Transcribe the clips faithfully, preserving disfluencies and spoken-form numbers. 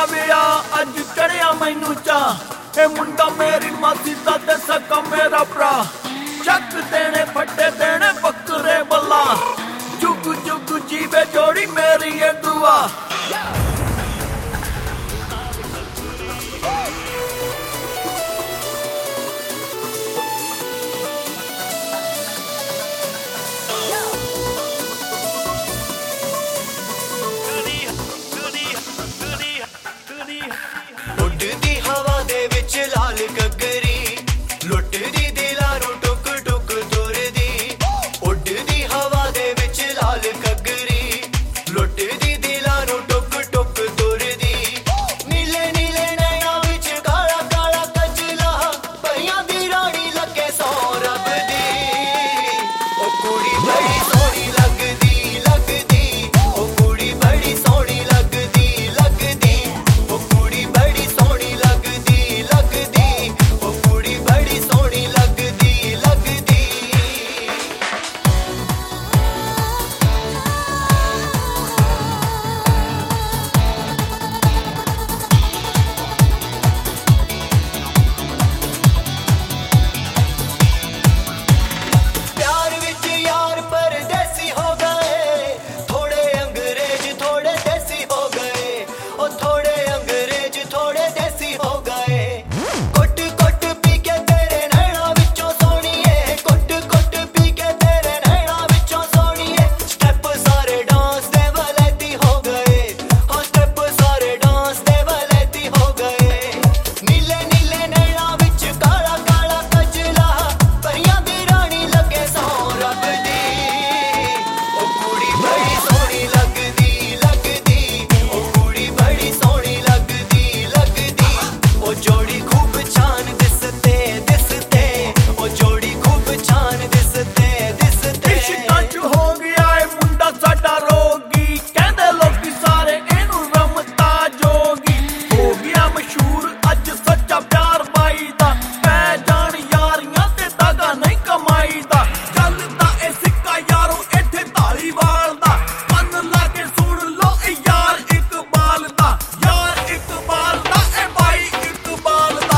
ਦਾ ਵਿਆਹ ਅੱਜ ਚੜਿਆ ਮੈਨੂੰ ਚਾਹ। ਇਹ ਮੁੰਡਾ ਮੇਰੀ ਮਾਸੀ ਦਾ ਤੇ ਸਕਾ ਮੇਰਾ ਭਰਾ। ਚੱਕ ਦੇਣੇ ਫੱਟੇ ਦੇਣੇ ਬੱਕਰੇ ਬੱਲਾ। ਜੁਗ ਜੁਗ ਜੀਵੇ ਜੋੜੀ ਮੇਰੀ ਇਹ ਦੁਆ। ਉੱਡਦੀ ਹਵਾ ਦੇ ਵਿੱਚ ਲਾਲ ਘੱਗਰੀ ਲੁੱਟਦੀ ਦਿਲਾਂ ਨੂੰ ਟੁਕ ਟੁਕ ਤੁਰਦੀ। ਉੱਡਦੀ ਹਵਾ ਦੇ ਵਿੱਚ ਲਾਲ ਘੱਗਰੀ ਲੁੱਟਦੀ ਦਿਲਾਂ ਨੂੰ ਟੁਕ ਟੁਕ ਤੁਰਦੀ। ਨੀਲੇ ਨੀਲੇ ਨੈਣਾਂ ਵਿੱਚ ਕਾਲਾ ਕਾਲਾ ਕਜਲਾ ਪਰੀਆਂ ਦੀ ਰਾਣੀ ਲੱਗੇ ਸੌ ਰੱਬ ਦੀ। ਉਹ ਕੁੜੀ ਬੜੀ ਸੋਹਣੀ ਲੱਗਦੀ ਲੱਗਦੀ। ਉਹ ਕੁੜੀ ਬੜੀ ਸੋਹਣੀ ਲੱਗਦੀ ਲੱਗਦੀ। ਉਹ ਕੁੜੀ ਬੜੀ ਸੋਹਣੀ ਲੱਗਦੀ ਲੱਗਦੀ। ਉਹ ਕੁੜੀ ਬੜੀ ਸੋਹਣੀ ਲੱਗਦੀ ਲੱਗਦੀ। प्यार विच यार परदेसी हो गए। थोड़े अंग्रेज थोड़े देसी हो गए। ओ थोड़े अंग्रेज थोड़े देसी हो गए। कुट कुट पी के तेरे नैना विचों सोहणीए। कुट कुट पी के तेरे नैना विचों सोहणीए। स्टेप सारे डांस दे वलैती हो गए। हो स्टेप सारे डांस दे वलैती हो गए। नीले नीले नैना विच काला काला कजला परियां दी रानी लगे सौ रब दी। ओ कुड़ी बड़ी सोहनी लगदी लगदी। ओ कुड़ी बड़ी सोहनी लगदी लगदी। ओ जोड़ी खूब छान दिसते दिसते। ओ जोड़ी खूब छान दिसते दिसते। इश्कां च हो गया ए मुंडा साडा रोगी। कहंदे लोकी सारे इहनू रमता जोगी। हो गया मशहूर अज सच्चा प्यार बाई दा। पै जान यारियां ते धागा नहीं कमाई दा। चलदा ए सिक्का यारो इत्थे धालीवाल दा। कंन ला के सुन लो ए यार इकबाल दा। यार इकबाल दा ए बाई इकबाल दा।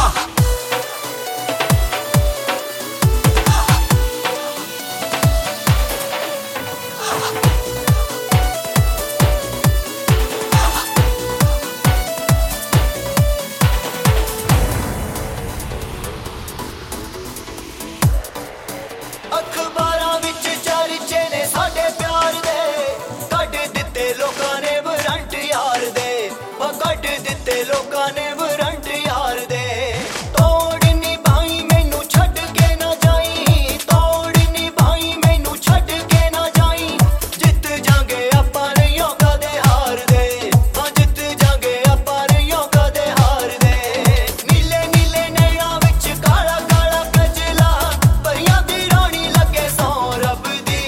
ਅਖਬਾਰਾਂ ਵਿੱਚ ਚਰਚੇ ਨੇ ਸਾਡੇ ਪਿਆਰ ਦੇ। ਕੱਢ ਦਿੱਤੇ ਲੋਕਾਂ ਨੇ ਵਾਰੰਟ ਯਾਰ ਦੇ। ਉਹ ਕੱਢ ਦਿੱਤੇ ਲੋਕਾਂ ਨੇ ਵਾਰੰਟ ਯਾਰ ਦੇ। ਤੋੜ ਨਿਭਾਈ ਮੈਨੂੰ ਛੱਡ ਕੇ ਨਾ ਜਾਈ। ਤੋੜ ਨਿਭਾਈ ਮੈਨੂੰ ਛੱਡ ਕੇ ਨਾ ਜਾਈ। ਜਿੱਤ ਜਾਂਗੇ ਆਪਾਂ ਨਹੀਂ ਕਦੇ ਹਾਰਦੇ। ਹਾਂ ਜਿੱਤ ਜਾਂਗੇ ਆਪਾਂ ਨਹੀਂ ਕਦੇ ਹਾਰਦੇ। ਨੀਲੇ ਨੀਲੇ ਨੈਣਾਂ ਵਿੱਚ ਕਾਲਾ ਕਾਲਾ ਕਜਲਾ ਪਰੀਆਂ ਦੀ ਰਾਣੀ ਲੱਗੇ ਸੌ ਰੱਬ ਦੀ।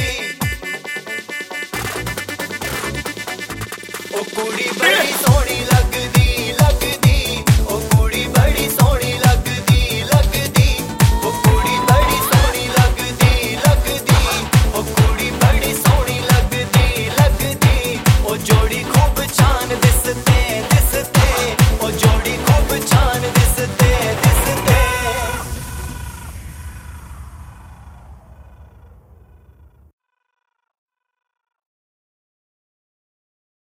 ਉਹ ਕੁੜੀ ਬੜੀ ਸੋਹਣੀ